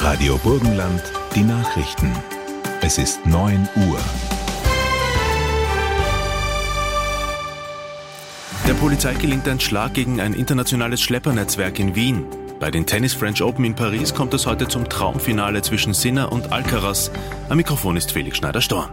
Radio Burgenland, die Nachrichten. Es ist 9 Uhr. Der Polizei gelingt ein Schlag gegen ein internationales Schleppernetzwerk in Wien. Bei den Tennis French Open in Paris kommt es heute zum Traumfinale zwischen Sinner und Alcaraz. Am Mikrofon ist Felix Schneider-Storm.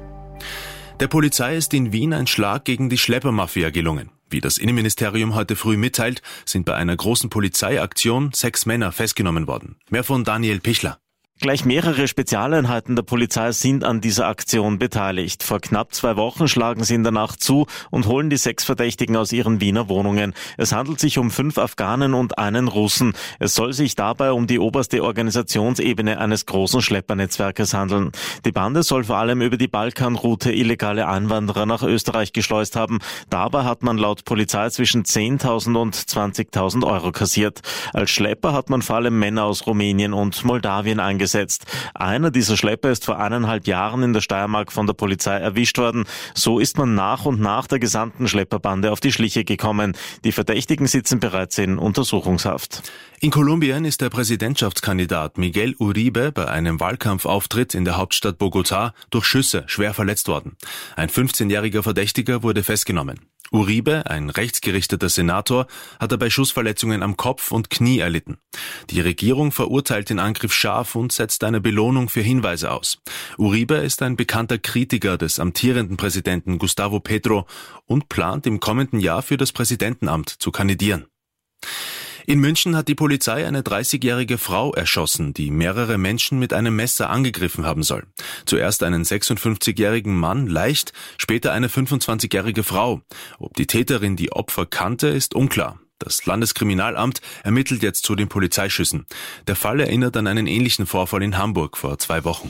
Der Polizei ist in Wien ein Schlag gegen die Schleppermafia gelungen. Wie das Innenministerium heute früh mitteilt, sind bei einer großen Polizeiaktion 6 Männer festgenommen worden. Mehr von Daniel Pichler. Gleich mehrere Spezialeinheiten der Polizei sind an dieser Aktion beteiligt. Vor knapp 2 Wochen schlagen sie in der Nacht zu und holen die 6 Verdächtigen aus ihren Wiener Wohnungen. Es handelt sich um 5 Afghanen und einen Russen. Es soll sich dabei um die oberste Organisationsebene eines großen Schleppernetzwerkes handeln. Die Bande soll vor allem über die Balkanroute illegale Einwanderer nach Österreich geschleust haben. Dabei hat man laut Polizei zwischen 10.000 und 20.000 Euro kassiert. Als Schlepper hat man vor allem Männer aus Rumänien und Moldawien eingesetzt. Einer dieser Schlepper ist vor 1,5 Jahren in der Steiermark von der Polizei erwischt worden. So ist man nach und nach der gesamten Schlepperbande auf die Schliche gekommen. Die Verdächtigen sitzen bereits in Untersuchungshaft. In Kolumbien ist der Präsidentschaftskandidat Miguel Uribe bei einem Wahlkampfauftritt in der Hauptstadt Bogotá durch Schüsse schwer verletzt worden. Ein 15-jähriger Verdächtiger wurde festgenommen. Uribe, ein rechtsgerichteter Senator, hat dabei Schussverletzungen am Kopf und Knie erlitten. Die Regierung verurteilt den Angriff scharf und setzt eine Belohnung für Hinweise aus. Uribe ist ein bekannter Kritiker des amtierenden Präsidenten Gustavo Petro und plant im kommenden Jahr für das Präsidentenamt zu kandidieren. In München hat die Polizei eine 30-jährige Frau erschossen, die mehrere Menschen mit einem Messer angegriffen haben soll. Zuerst einen 56-jährigen Mann leicht, später eine 25-jährige Frau. Ob die Täterin die Opfer kannte, ist unklar. Das Landeskriminalamt ermittelt jetzt zu den Polizeischüssen. Der Fall erinnert an einen ähnlichen Vorfall in Hamburg vor 2 Wochen.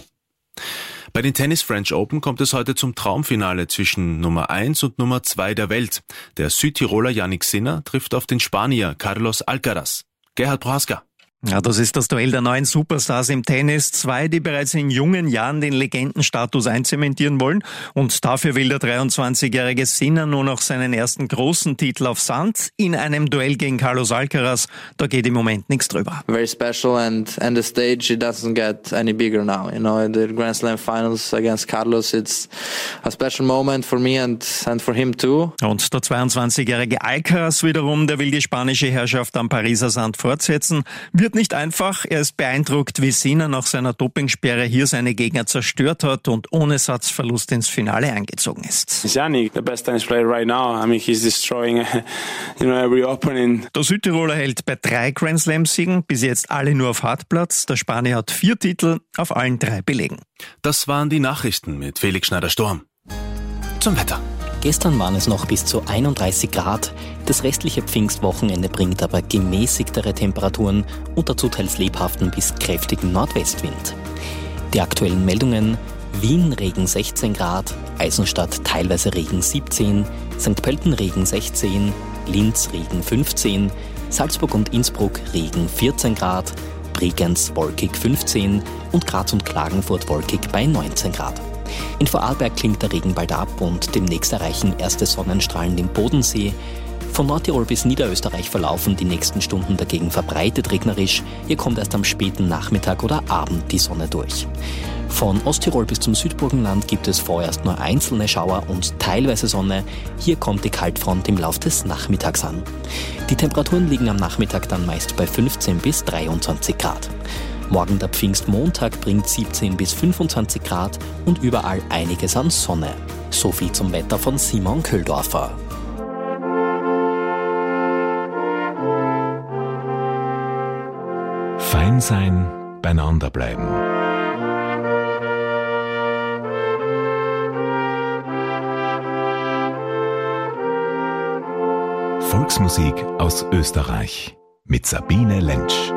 Bei den Tennis French Open kommt es heute zum Traumfinale zwischen Nummer 1 und Nummer 2 der Welt. Der Südtiroler Jannik Sinner trifft auf den Spanier Carlos Alcaraz. Gerhard Prohaska. Ja, das ist das Duell der neuen Superstars im Tennis. 2, die bereits in jungen Jahren den Legendenstatus einzementieren wollen. Und dafür will der 23-jährige Sinner nur noch seinen ersten großen Titel auf Sand. In einem Duell gegen Carlos Alcaraz, da geht im Moment nichts drüber. Very special and the stage, it doesn't get any bigger now. You know, the Grand Slam Finals against Carlos, it's a special moment for me and for him too. Und der 22-jährige Alcaraz wiederum, der will die spanische Herrschaft am Pariser Sand fortsetzen. Wird nicht einfach. Er ist beeindruckt, wie Sinner nach seiner Dopingsperre hier seine Gegner zerstört hat und ohne Satzverlust ins Finale eingezogen ist. Jannik, the best tennis player right now. I mean, he's destroying, every opponent. Der Südtiroler hält bei 3 Grand Slam-Siegen, bis jetzt alle nur auf Hartplatz. Der Spanier hat 4 Titel, auf allen 3 belegen. Das waren die Nachrichten mit Felix Schneider-Storm. Zum Wetter. Gestern waren es noch bis zu 31 Grad. Das restliche Pfingstwochenende bringt aber gemäßigtere Temperaturen und dazu teils lebhaften bis kräftigen Nordwestwind. Die aktuellen Meldungen: Wien Regen 16 Grad, Eisenstadt teilweise Regen 17, St. Pölten Regen 16, Linz Regen 15, Salzburg und Innsbruck Regen 14 Grad, Bregenz wolkig 15 und Graz und Klagenfurt wolkig bei 19 Grad. In Vorarlberg klingt der Regen bald ab und demnächst erreichen erste Sonnenstrahlen den Bodensee. Von Nordtirol bis Niederösterreich verlaufen die nächsten Stunden dagegen verbreitet regnerisch. Hier kommt erst am späten Nachmittag oder Abend die Sonne durch. Von Osttirol bis zum Südburgenland gibt es vorerst nur einzelne Schauer und teilweise Sonne. Hier kommt die Kaltfront im Lauf des Nachmittags an. Die Temperaturen liegen am Nachmittag dann meist bei 15 bis 23 Grad. Morgen der Pfingstmontag bringt 17 bis 25 Grad und überall einiges an Sonne. So viel zum Wetter von Simon Köhldorfer. Fein sein, beieinander bleiben. Volksmusik aus Österreich mit Sabine Lentsch.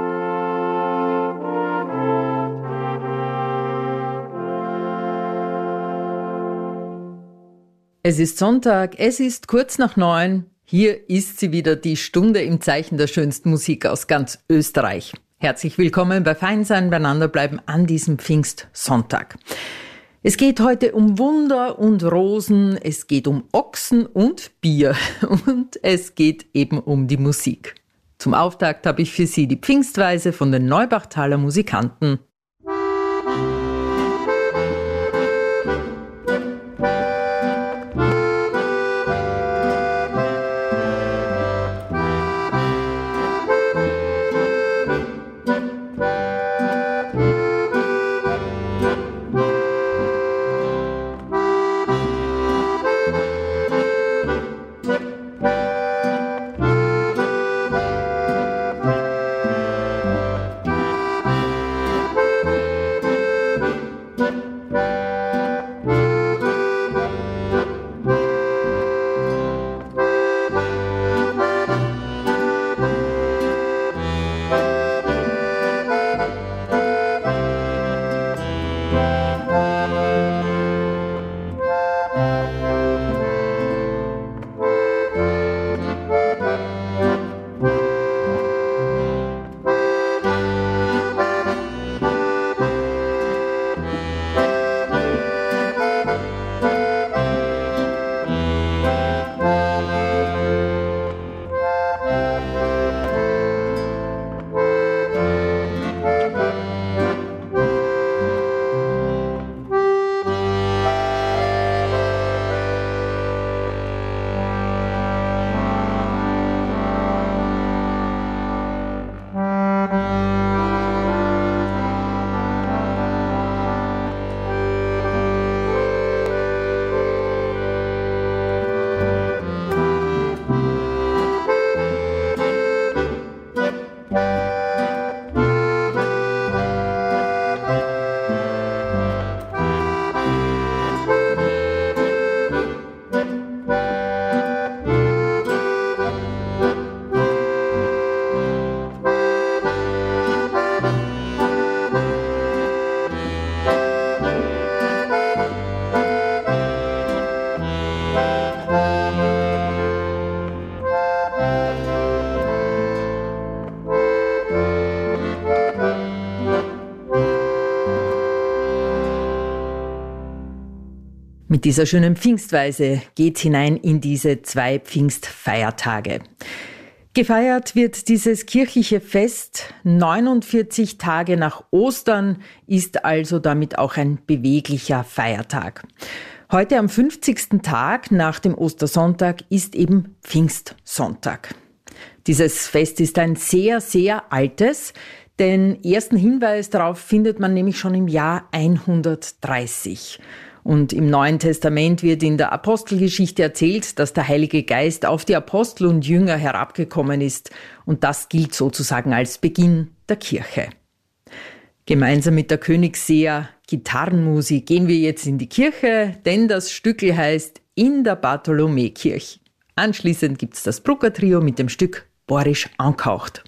Es ist Sonntag, es ist kurz nach 9. Hier ist sie wieder, die Stunde im Zeichen der schönsten Musik aus ganz Österreich. Herzlich willkommen bei Feinsein, beieinanderbleiben an diesem Pfingstsonntag. Es geht heute um Wunder und Rosen, es geht um Ochsen und Bier und es geht eben um die Musik. Zum Auftakt habe ich für Sie die Pfingstweise von den Neubachtaler Musikanten. Mit dieser schönen Pfingstweise geht's hinein in diese 2 Pfingstfeiertage. Gefeiert wird dieses kirchliche Fest 49 Tage nach Ostern, ist also damit auch ein beweglicher Feiertag. Heute am 50. Tag nach dem Ostersonntag ist eben Pfingstsonntag. Dieses Fest ist ein sehr, sehr altes. Den ersten Hinweis darauf findet man nämlich schon im Jahr 130. Und im Neuen Testament wird in der Apostelgeschichte erzählt, dass der Heilige Geist auf die Apostel und Jünger herabgekommen ist. Und das gilt sozusagen als Beginn der Kirche. Gemeinsam mit der Königsseer Gitarrenmusik gehen wir jetzt in die Kirche, denn das Stückl heißt In der Bartholomäkirch. Anschließend gibt's das Brucker-Trio mit dem Stück Borisch angehaucht.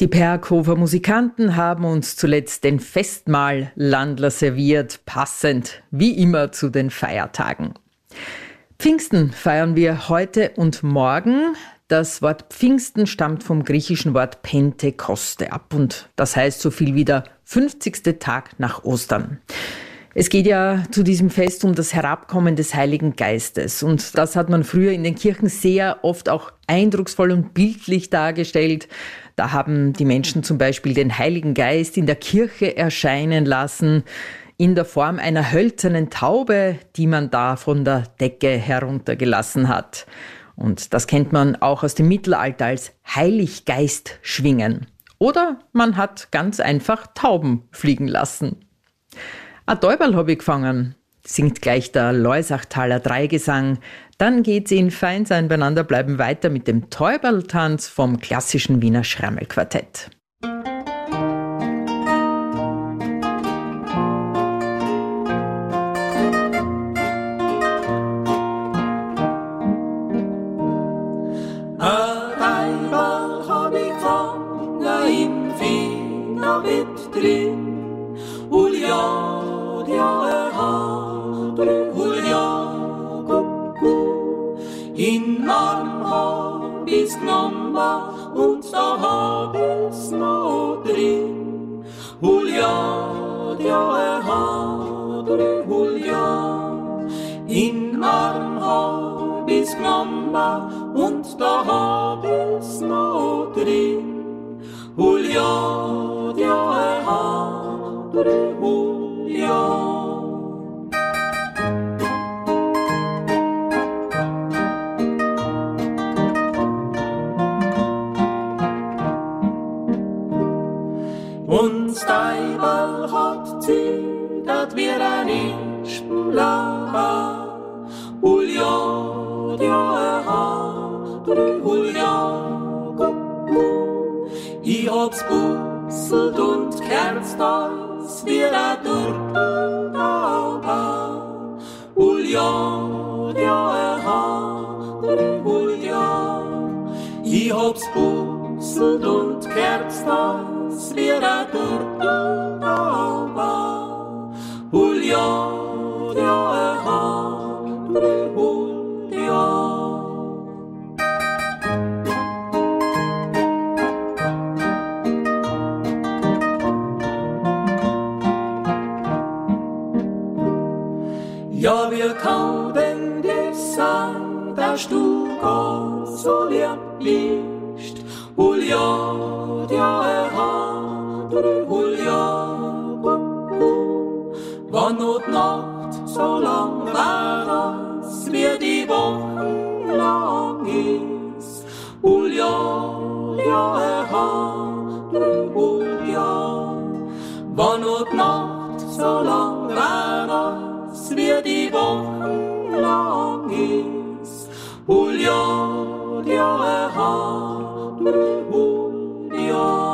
Die Perkhofer Musikanten haben uns zuletzt den Festmahl-Landler serviert, passend wie immer zu den Feiertagen. Pfingsten feiern wir heute und morgen. Das Wort Pfingsten stammt vom griechischen Wort Pentekoste ab und das heißt so viel wie der 50. Tag nach Ostern. Es geht ja zu diesem Fest um das Herabkommen des Heiligen Geistes und das hat man früher in den Kirchen sehr oft auch eindrucksvoll und bildlich dargestellt. Da haben die Menschen zum Beispiel den Heiligen Geist in der Kirche erscheinen lassen, in der Form einer hölzernen Taube, die man da von der Decke heruntergelassen hat. Und das kennt man auch aus dem Mittelalter als Heiliggeist schwingen. Oder man hat ganz einfach Tauben fliegen lassen. Ein Täuberl habe ich gefangen, singt gleich der Loisachtaler Dreigesang. Dann geht's in Feinsein beieinander bleiben weiter mit dem Täuberltanz vom klassischen Wiener Schrammelquartett. In Arm hab ich's genommen und da hab ich's noch drin. Julia, Julia. In Arm hab ich's genommen und da hab ich's noch drin. Julia, Julia. Und Steiberl hat sie, dat wir ein Ispen lachen. Julia, Julia, ich hab's busselt und kerzt als wir ein Turteltauber. Julia, Julia, ich hab's busselt und kerzt als wir ein Turteltauber. Julia, Julia. Ja, wir kaufen dir sagen, dass du gar so lieb bist. Julia, Julia, wann und Nacht so lang war, als wie die Wochen lang ist. Julia, Julia, wann und Nacht so lang war, wie die Wochen lang ist. Julia, Julia.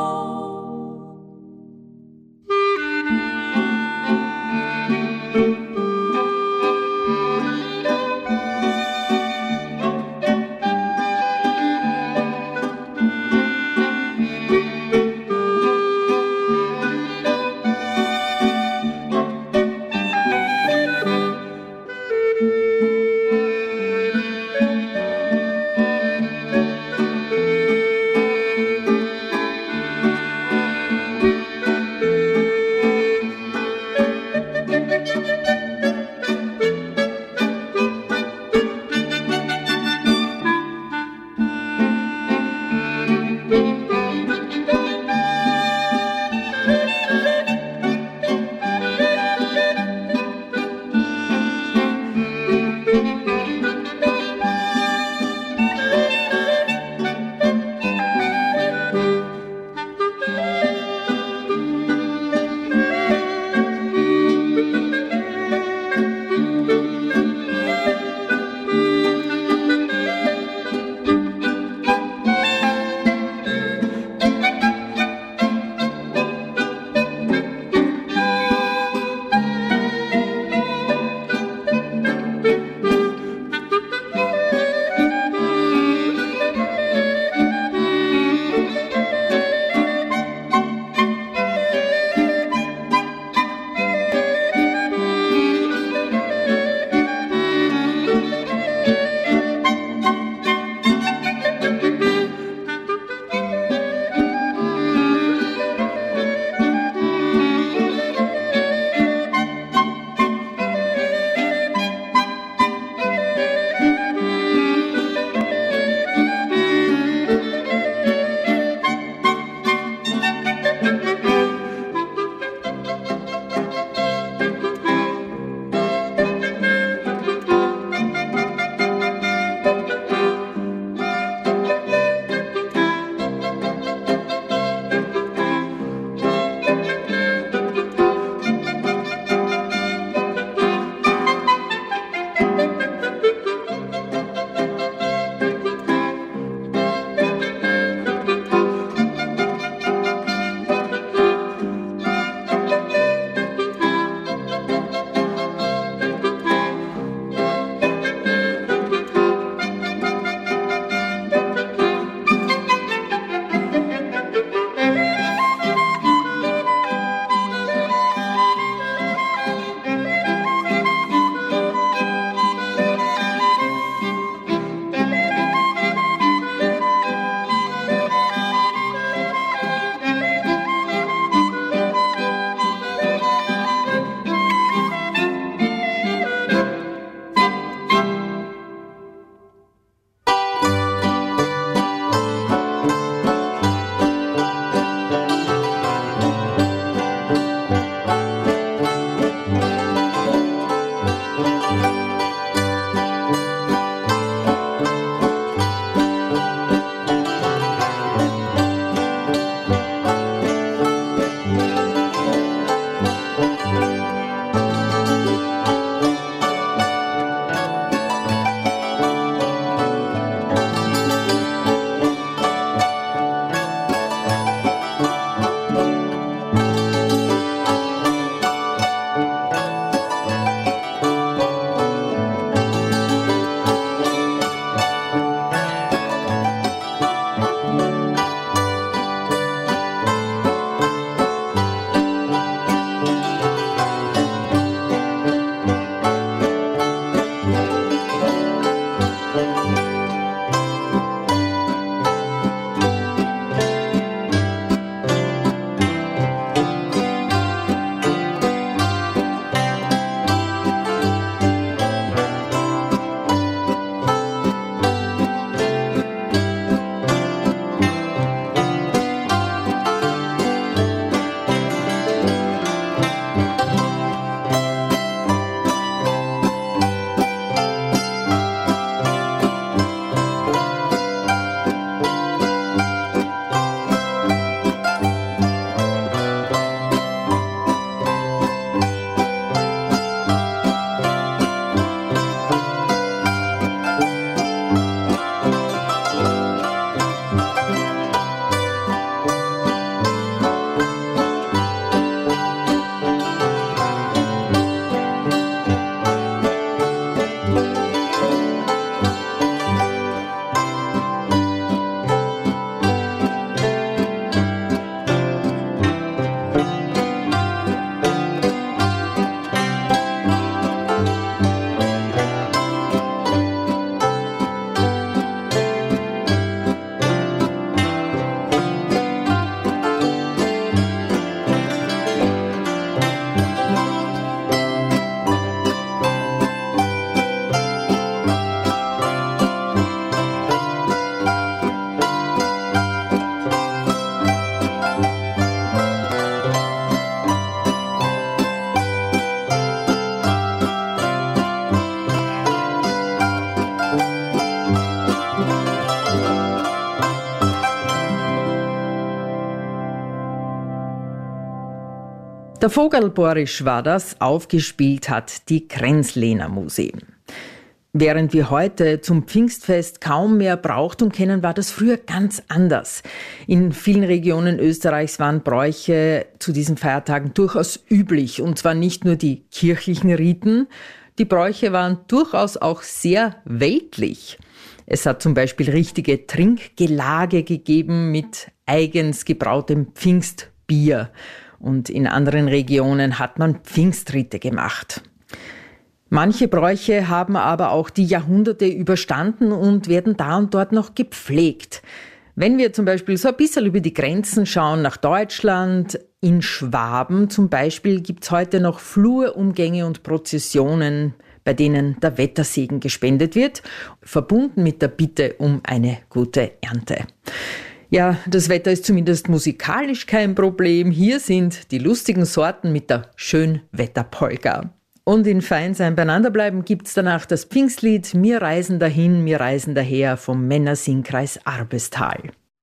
Der Vogel Borisch war das, aufgespielt hat die Kränzlener Musik. Während wir heute zum Pfingstfest kaum mehr Brauchtum kennen, war das früher ganz anders. In vielen Regionen Österreichs waren Bräuche zu diesen Feiertagen durchaus üblich. Und zwar nicht nur die kirchlichen Riten, die Bräuche waren durchaus auch sehr weltlich. Es hat zum Beispiel richtige Trinkgelage gegeben mit eigens gebrautem Pfingstbier. Und in anderen Regionen hat man Pfingstritte gemacht. Manche Bräuche haben aber auch die Jahrhunderte überstanden und werden da und dort noch gepflegt. Wenn wir zum Beispiel so ein bisschen über die Grenzen schauen, nach Deutschland, in Schwaben zum Beispiel, gibt's heute noch Flurumgänge und Prozessionen, bei denen der Wettersegen gespendet wird, verbunden mit der Bitte um eine gute Ernte. Ja, das Wetter ist zumindest musikalisch kein Problem. Hier sind die lustigen Sorten mit der Schönwetterpolka. Und in Feinsein beieinanderbleiben gibt's danach das Pfingstlied Wir reisen dahin, wir reisen daher vom Männersingkreis Arbestal.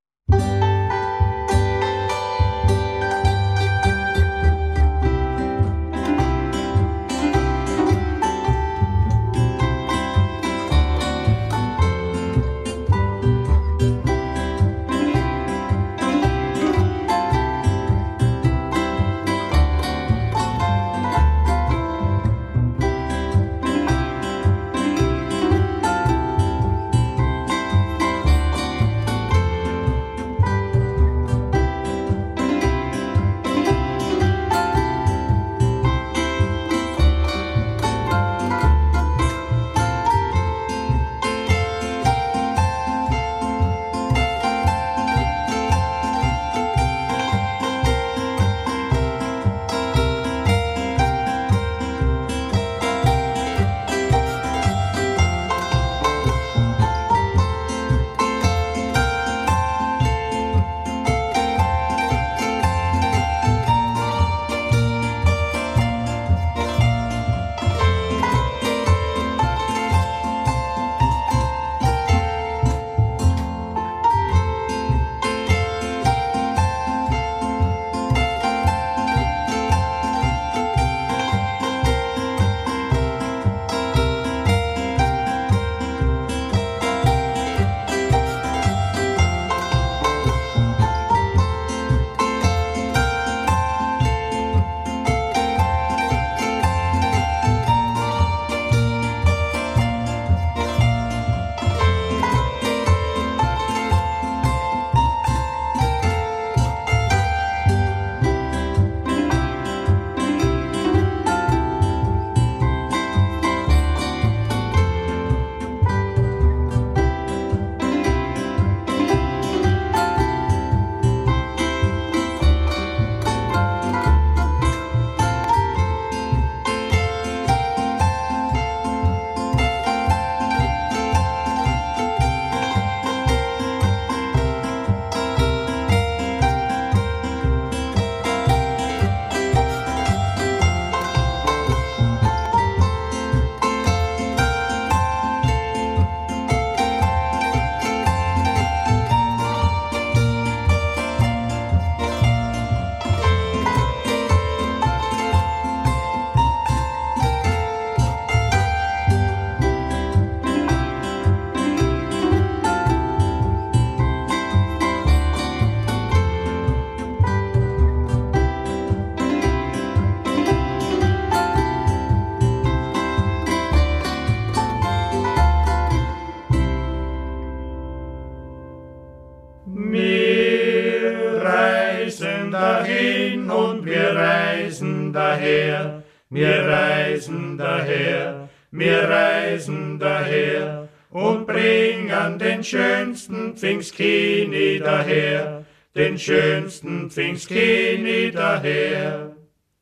dahin und wir reisen daher, wir reisen daher, wir reisen daher und bringen den schönsten Pfingstkini daher, den schönsten Pfingstkini daher.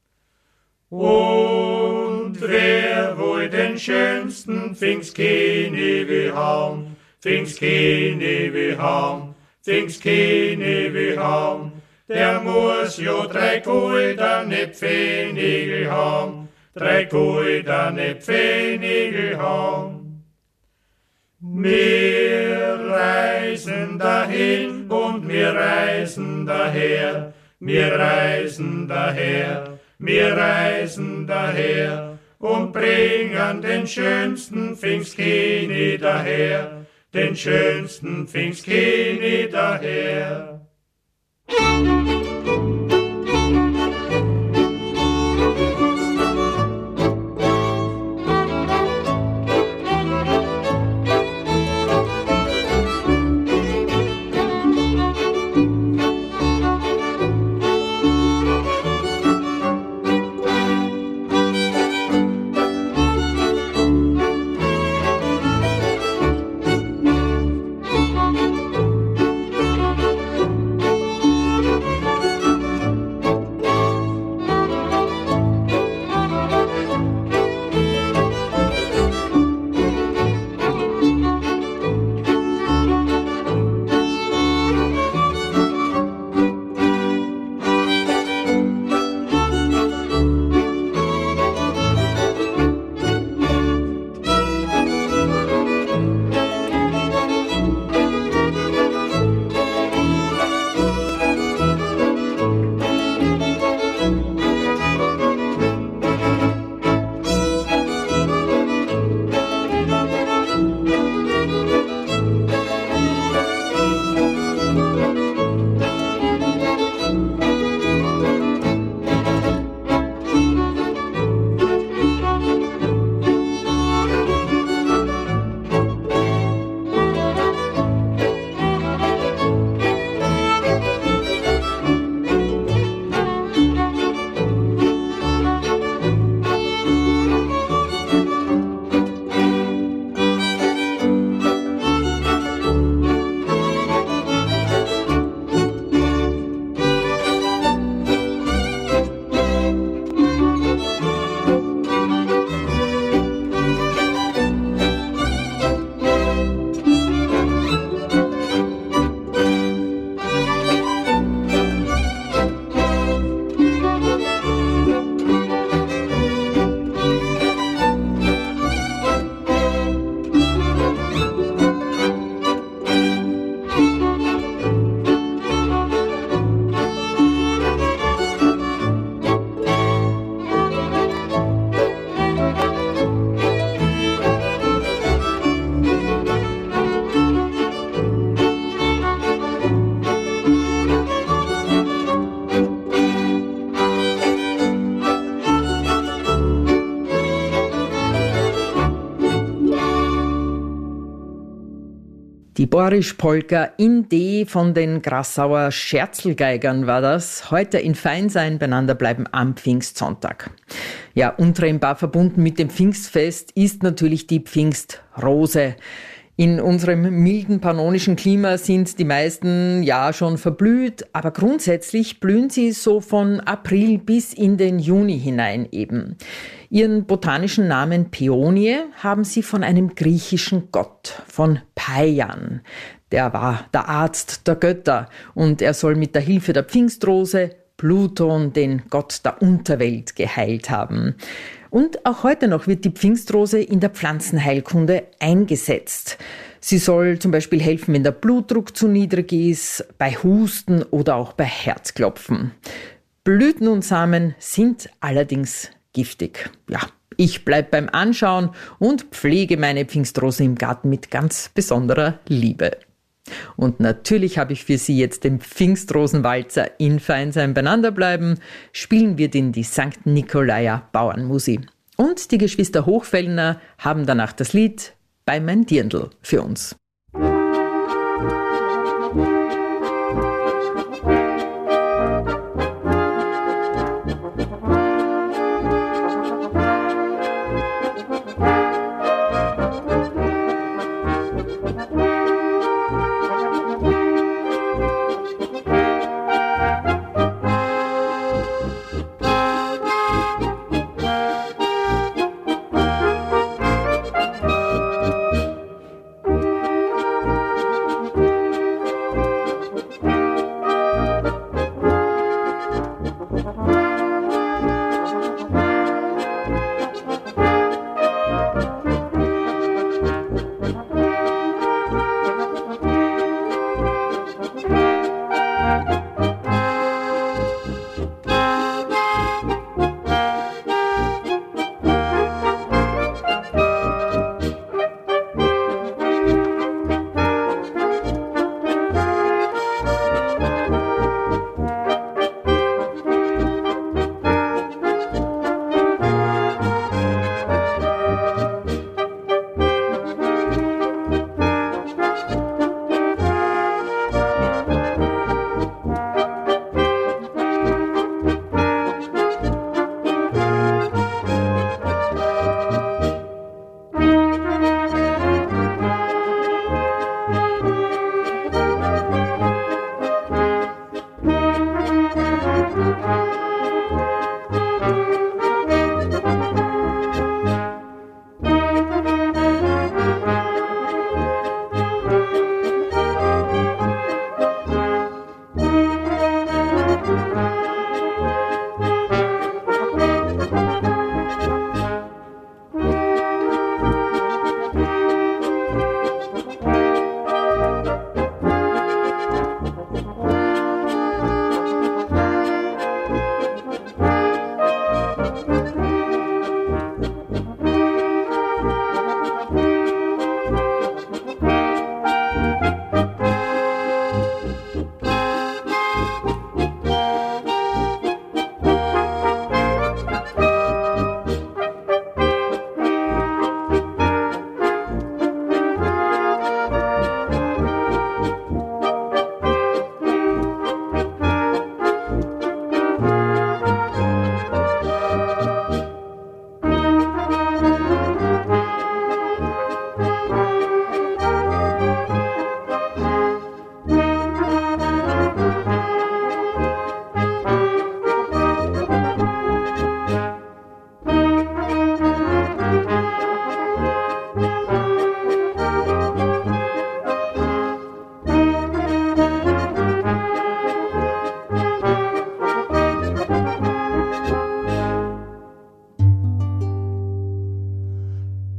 Und wer wohl den schönsten Pfingstkini will haben, Pfingstkini will haben, Pfingstkini will haben, der muss jo 3 goldene Pfennigel haben, 3 goldene Pfennigel haben. Wir reisen dahin und wir reisen daher, wir reisen daher, Wir reisen daher und bringen den schönsten Pfingstkini daher, den schönsten Pfingstkini daher. Die Borisch-Polka in D von den Grassauer Scherzelgeigern war das. Heute in Feinsein beieinander bleiben am Pfingstsonntag. Ja, untrennbar verbunden mit dem Pfingstfest ist natürlich die Pfingstrose. In unserem milden pannonischen Klima sind die meisten ja schon verblüht, aber grundsätzlich blühen sie so von April bis in den Juni hinein eben. Ihren botanischen Namen Päonie haben sie von einem griechischen Gott, von Paian. Der war der Arzt der Götter und er soll mit der Hilfe der Pfingstrose Pluton, den Gott der Unterwelt, geheilt haben. Und auch heute noch wird die Pfingstrose in der Pflanzenheilkunde eingesetzt. Sie soll zum Beispiel helfen, wenn der Blutdruck zu niedrig ist, bei Husten oder auch bei Herzklopfen. Blüten und Samen sind allerdings giftig. Ja, ich bleib beim Anschauen und pflege meine Pfingstrose im Garten mit ganz besonderer Liebe. Und natürlich habe ich für Sie jetzt den Pfingstrosenwalzer in Feinsein beieinander bleiben. Spielen wir den die St. Nikolaier Bauernmusi. Und die Geschwister Hochfellner haben danach das Lied Bei mein Dirndl für uns.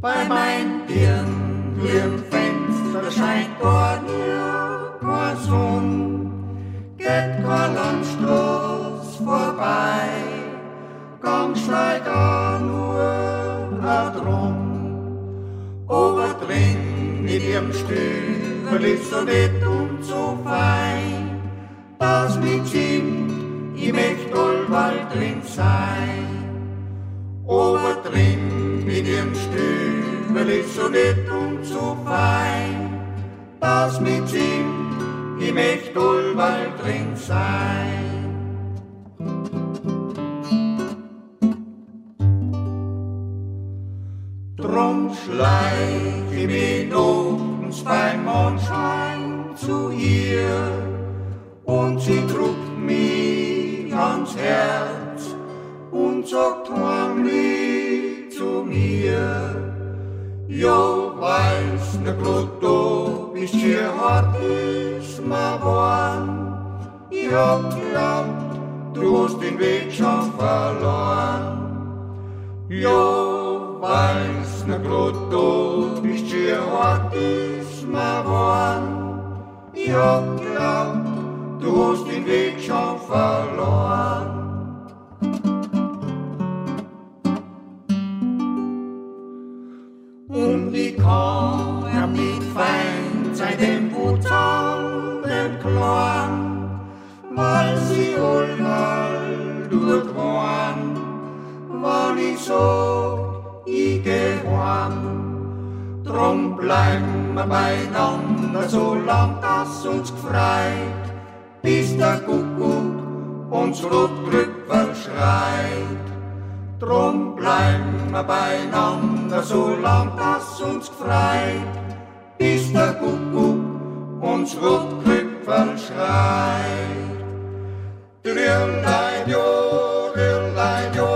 Bei mein Dirn im Fenster scheint gar nie kein Sonn, geht kein Landstraß vorbei, gang schleit auch nur ein Drum. Aber drin in ihrem Stübel ist so nett und so fein, dass mich schimmt, ich möcht allbald drin sein. Aber drin in ihrem Stübel ist so nett und so fein, dass mich schimmt, ich möcht allbald drin sein. Drum schleich ich mich nachts beim Mondschein zu ihr und sie druckt mich ans Herz und sagt heimlich zu mir: Ja, weiß ne Glotto, bist hier hart ist mir warm. Ich hab geglaubt, du hast den Weg schon verloren. Ja, weiß ne Glotto, bist hier hart ist mir warm. Ich hab geglaubt, du hast den Weg schon verloren. Und ich kann ja nicht fein sein dem brutal, dem Klang, weil sie allmal durchwand, wann ich sag, ich geh heim. Drum bleiben wir beieinander, so lang das uns gefreit, bis der Kuckuck uns Rotkrüpfer schreit. Drum bleiben wir beieinander, so lang das uns gefreit, bis der Kuckuck uns Rotkrüpfer schreit. Drillein, jo, drillein, jo.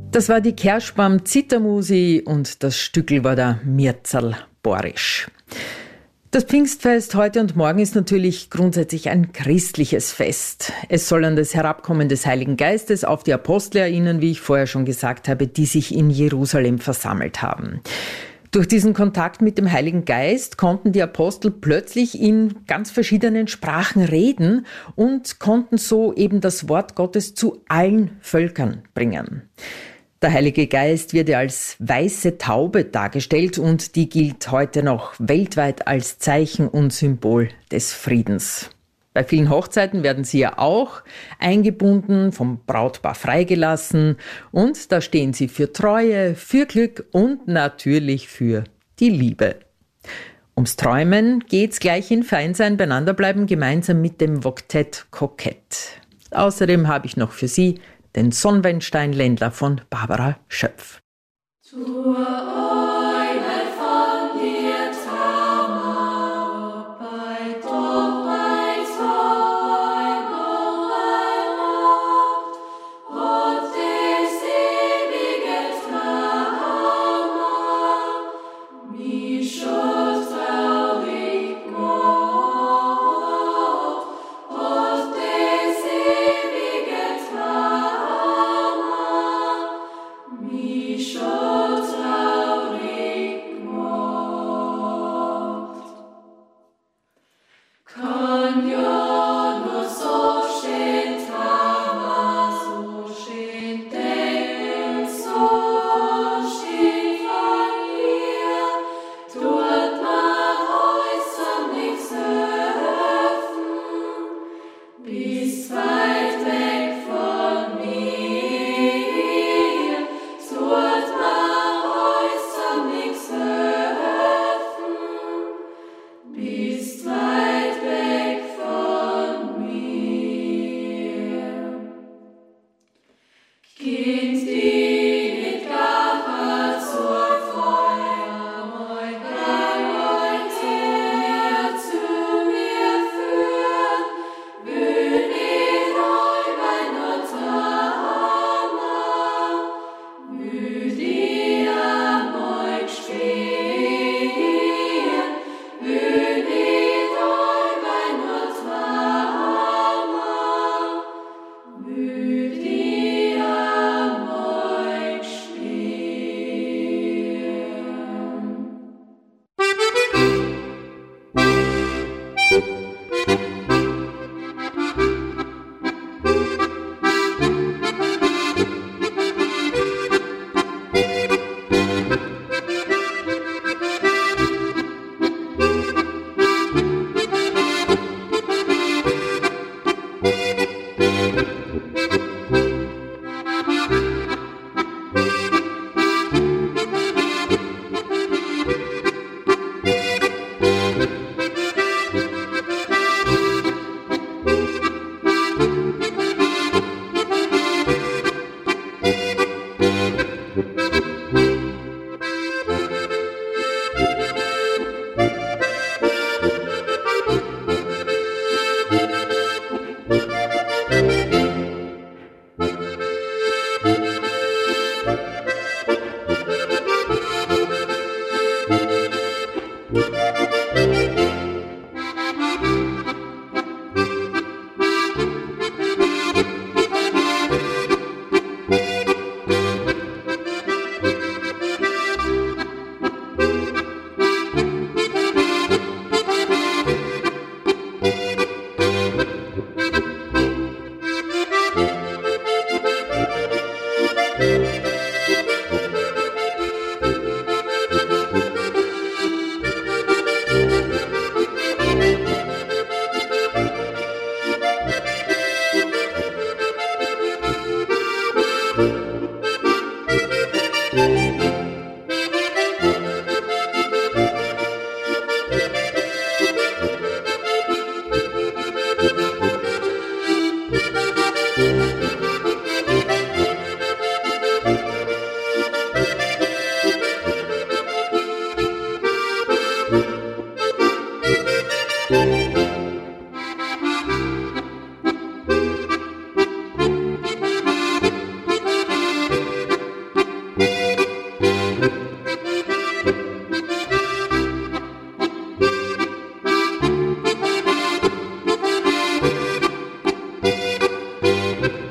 Das war die Kerschbaum Zittermusi und das Stückel war der Mirzerl Borisch. Das Pfingstfest heute und morgen ist natürlich grundsätzlich ein christliches Fest. Es soll an das Herabkommen des Heiligen Geistes auf die Apostel erinnern, wie ich vorher schon gesagt habe, die sich in Jerusalem versammelt haben. Durch diesen Kontakt mit dem Heiligen Geist konnten die Apostel plötzlich in ganz verschiedenen Sprachen reden und konnten so eben das Wort Gottes zu allen Völkern bringen. Der Heilige Geist wird ja als weiße Taube dargestellt und die gilt heute noch weltweit als Zeichen und Symbol des Friedens. Bei vielen Hochzeiten werden sie ja auch eingebunden, vom Brautpaar freigelassen und da stehen sie für Treue, für Glück und natürlich für die Liebe. Ums Träumen geht's gleich in Feinsein beieinander bleiben, gemeinsam mit dem Voktett Kokett. Außerdem habe ich noch für Sie den Sonnenwendstein-Ländler von Barbara Schöpf. Zur Eule von dir Tamar, bei Tag, bei Sonne, bei Nacht, und des ewige Tamar, mich schon traurig macht, und des ewige Tamar, mich schon traurig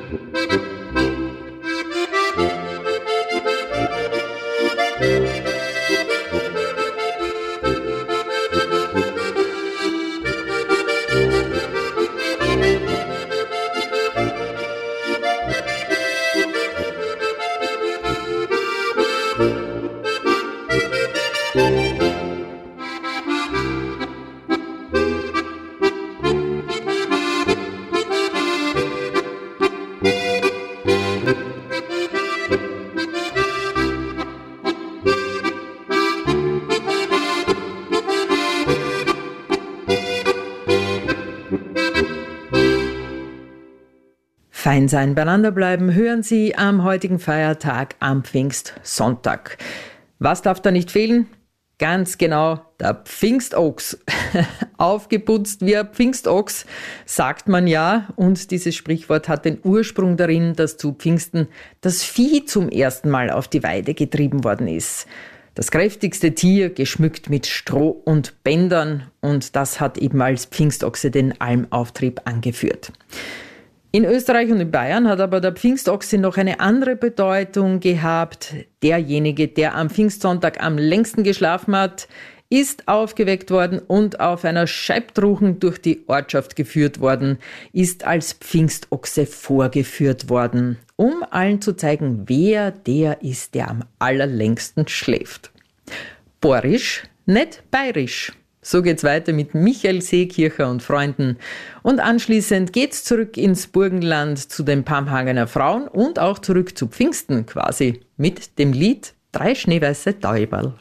Fein sein, beieinander bleiben, hören Sie am heutigen Feiertag, am Pfingstsonntag. Was darf da nicht fehlen? Ganz genau, der Pfingstochs. Aufgeputzt wie ein Pfingstochs, sagt man ja. Und dieses Sprichwort hat den Ursprung darin, dass zu Pfingsten das Vieh zum ersten Mal auf die Weide getrieben worden ist. Das kräftigste Tier, geschmückt mit Stroh und Bändern. Und das hat eben als Pfingstochse den Almauftrieb angeführt. In Österreich und in Bayern hat aber der Pfingstochse noch eine andere Bedeutung gehabt. Derjenige, der am Pfingstsonntag am längsten geschlafen hat, ist aufgeweckt worden und auf einer Scheibtruchen durch die Ortschaft geführt worden, ist als Pfingstochse vorgeführt worden, um allen zu zeigen, wer der ist, der am allerlängsten schläft. Borisch, nicht bayerisch. So geht's weiter mit Michael Seekircher und Freunden. Und anschließend geht's zurück ins Burgenland zu den Pamhagener Frauen und auch zurück zu Pfingsten quasi mit dem Lied 3 schneeweiße Täuberl.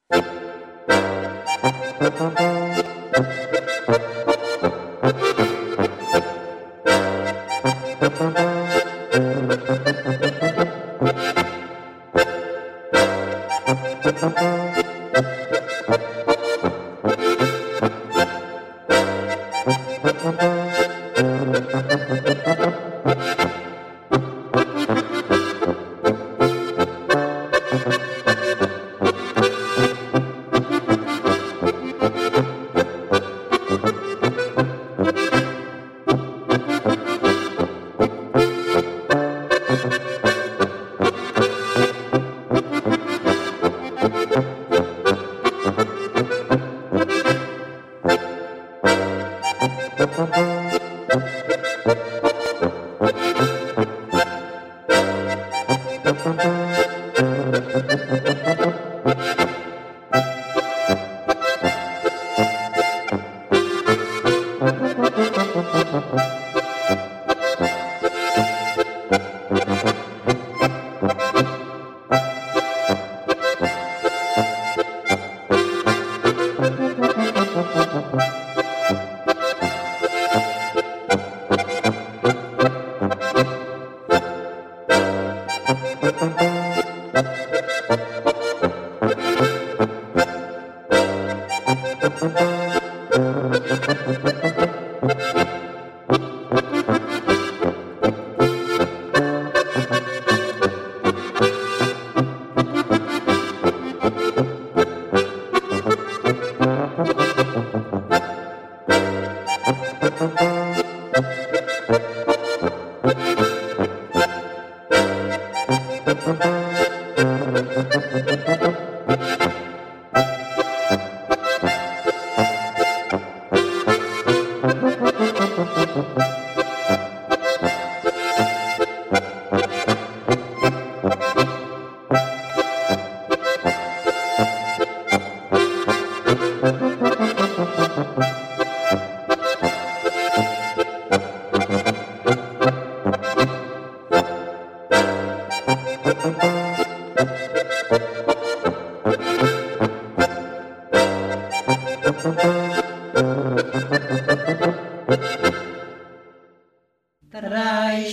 Drei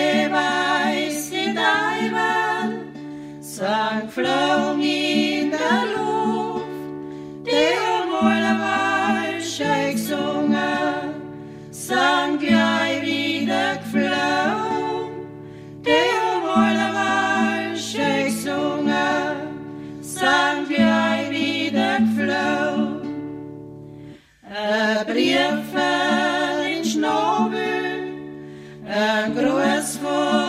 schneeweiße Täuberl sang flogen in der Luft, die haben alle falsch gesungen, sang gleich wieder geflogen, die haben alle falsch gesungen, sang gleich wieder geflogen. Ein Brief in Schnabel, ein Gruß von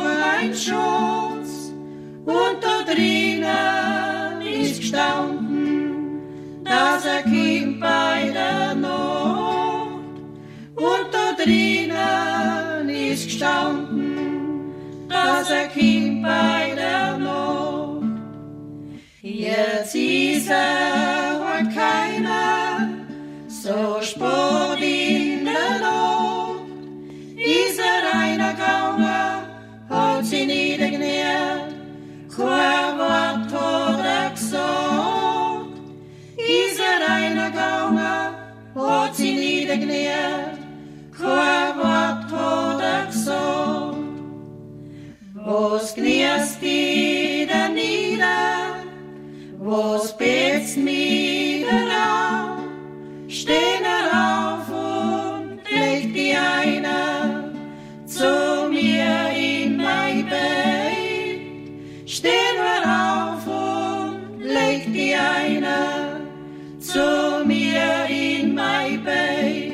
drinnen ist gestanden, dass kommt bei der Nacht. Und da drinnen ist gestanden, dass kommt bei der Nacht. Jetzt ist heute keiner so spät in der Nacht. Ist einer gegangen, hat sie niedergenährt, kein Wort hat gesagt. Ist einer gegangen, hat sie niedergenährt, kein Wort hat gesagt. Was knirst die da nieder, was betzt mich da auf? Stehen auf und legt die einer zu mir in mein Bett. Stehen auf und legt die einer zu mir in mein Bett.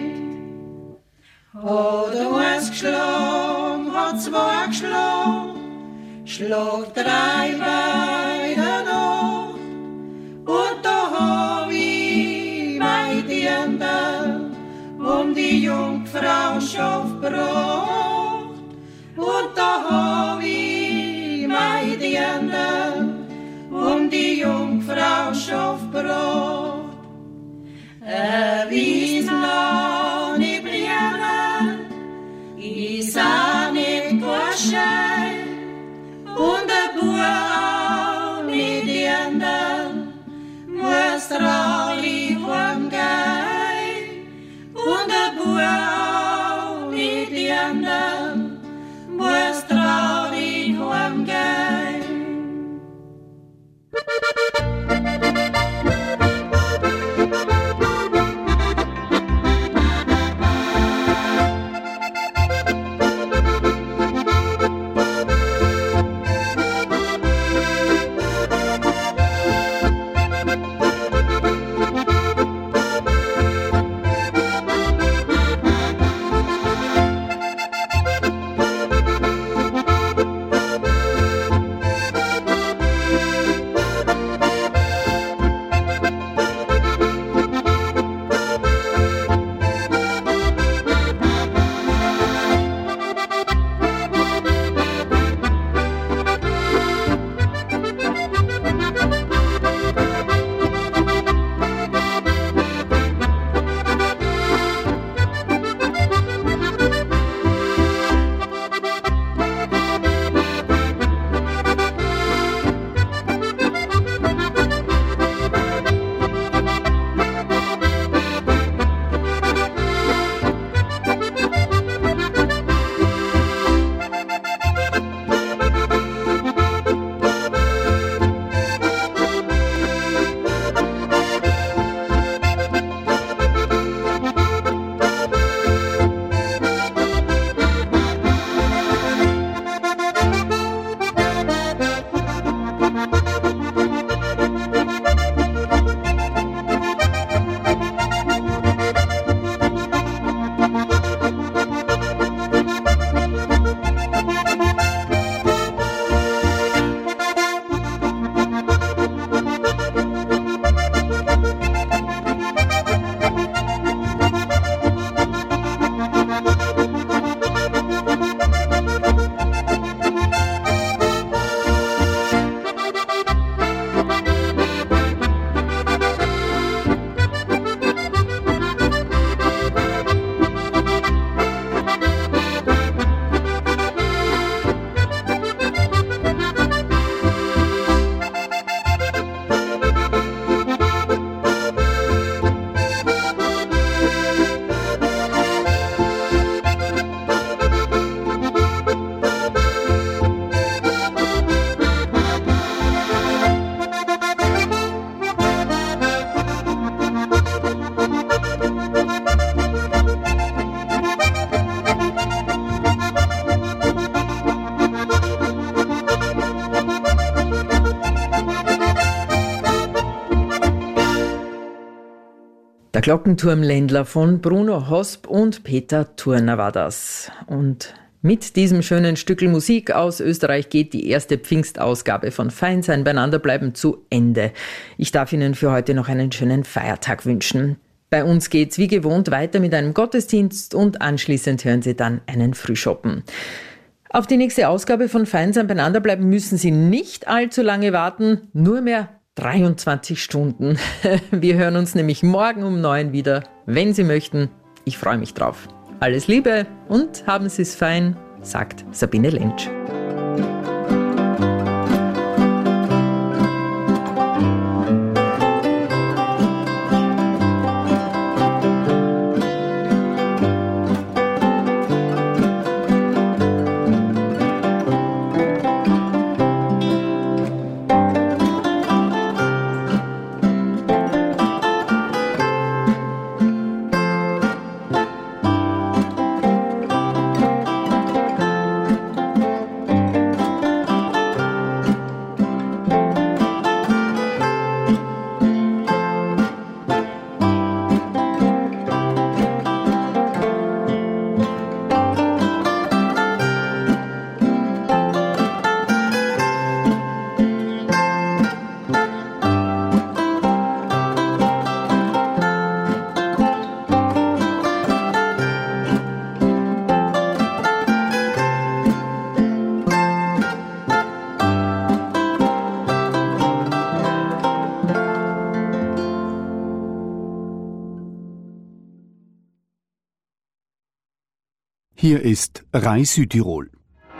Hat eins geschlagen, hat zwei geschlagen, schlag drei bei der Nacht. Und da hab ich mein Dirndl die Jungfrauenschaft gebracht. Und da hab ich mein Dirndl die Jungfrauenschaft gebracht. Wie's noch nicht bringen, ist auch nicht wahrscheinlich. Und der Bub auch nicht Dirndl muss traurig heimgehen. Und der Bub auch nicht Dirndl muss traurig heimgehen. Der Glockenturmländler von Bruno Hosp und Peter Turner war das. Und Mit diesem schönen Stückel Musik aus Österreich geht die erste Pfingstausgabe von Fein sein, beieinander bleiben zu Ende. Ich darf Ihnen für heute noch einen schönen Feiertag wünschen. Bei uns geht's wie gewohnt weiter mit einem Gottesdienst und anschließend hören Sie dann einen Frühschoppen. Auf die nächste Ausgabe von Fein sein, beieinander bleiben müssen Sie nicht allzu lange warten, nur mehr 23 Stunden. Wir hören uns nämlich morgen um 9 wieder, wenn Sie möchten. Ich freue mich drauf. Alles Liebe und haben Sie es fein, sagt Sabine Lentsch. Hier ist Rai Südtirol.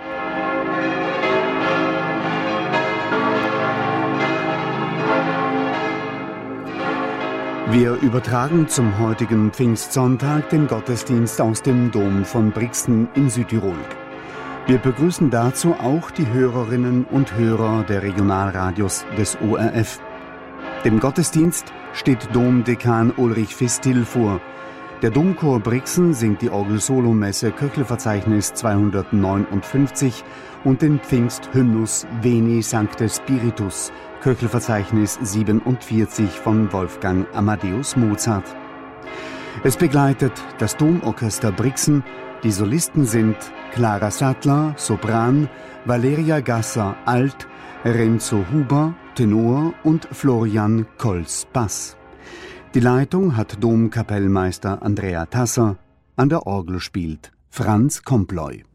Wir übertragen zum heutigen Pfingstsonntag den Gottesdienst aus dem Dom von Brixen in Südtirol. Wir begrüßen dazu auch die Hörerinnen und Hörer der Regionalradios des ORF. Dem Gottesdienst steht Domdekan Ulrich Fistil vor. Der Domchor Brixen singt die Orgel-Solo-Messe Köchelverzeichnis 259 und den Pfingsthymnus Veni Sancte Spiritus, Köchelverzeichnis 47 von Wolfgang Amadeus Mozart. Es begleitet das Domorchester Brixen. Die Solisten sind Clara Sattler, Sopran, Valeria Gasser, Alt, Renzo Huber, Tenor und Florian Kolz, Bass. Die Leitung hat Domkapellmeister Andrea Tasser, an der Orgel spielt Franz Komploy.